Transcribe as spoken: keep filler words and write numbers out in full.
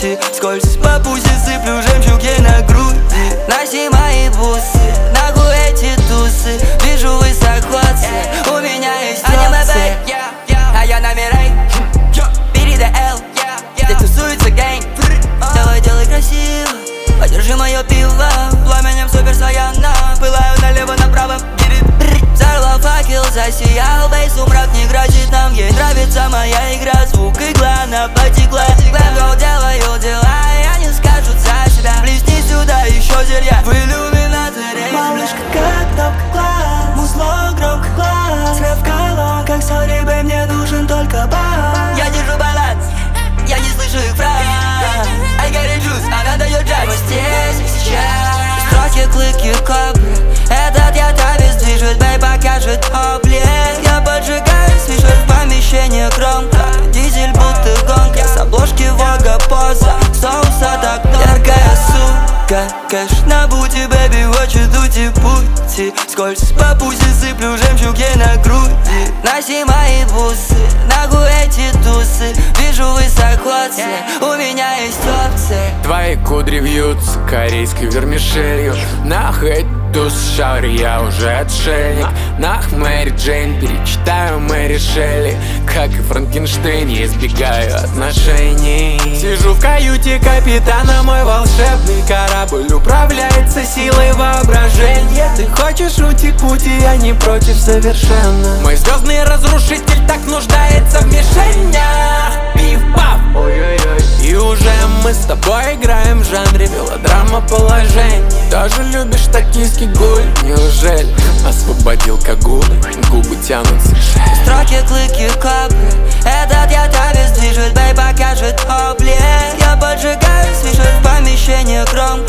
пути. Скользь по пути, сыплю жемчуг ей на груди. Носи мои бусы, нахуй эти тусы. Вижу высоко цель, у меня есть опции. А я на Мирей, бери до Л. Здесь тусуется гэнг. Давай делай красиво, подержи мое пиво. Пламенем супер Саяна, пылаю налево-направо. Взорвал факел, засиял бейс, сумрак не грозит нам. Ей нравится моя игра, звук игла, она потекла. Глэм делаю дела, я не скажут за себя. Блесни сюда еще зелья в иллюминаторе. Малышка как кнопка глаз, музло громко глаз. Свет в колонках, сори, бэй, мне нужен только бас. Я держу баланс, я не слышу их фраз. I got a juice, она дает джаз. Мы здесь и сейчас. Строки, клыки, кобры. Этот я тавис движет, бэй, покажет облик. Я поджигаю, слышишь в помещении громко. Дизель будто гонка, с обложки Вога поза. Соуса так много. Яркая сука, кэш на бути, бэби, хочет уйти пути. Скользь по пути, сыплю жемчуг ей на груди. Носи мои бусы, нахуй эти тусы. Вижу высоко цель, у меня есть опции. Твои кудри вьются корейской вермишелью. Нахуй туз шари, я уже отшельник. Нах, Мэри Джейн, перечитаю Мэри Шелли. Как и Франкенштейн, я избегаю отношений. Сижу в каюте капитана, мой волшебный корабль управляется силой воображения. Ты хочешь уйти к пути, я не против совершенно. Мой звездный разрушитель так нуждается в мишенях. Пиф-паф, ой-ой-ой. И уже мы с тобой играем в жанре мелодрама положений. Тоже любишь токийский гуль? Неужели освободил кагулы? Губы тянутся к шее. Строки, клыки, кобры. Этот я тавис движет, бэй, покажет облик. Я поджигаю, слышишь в помещении громко.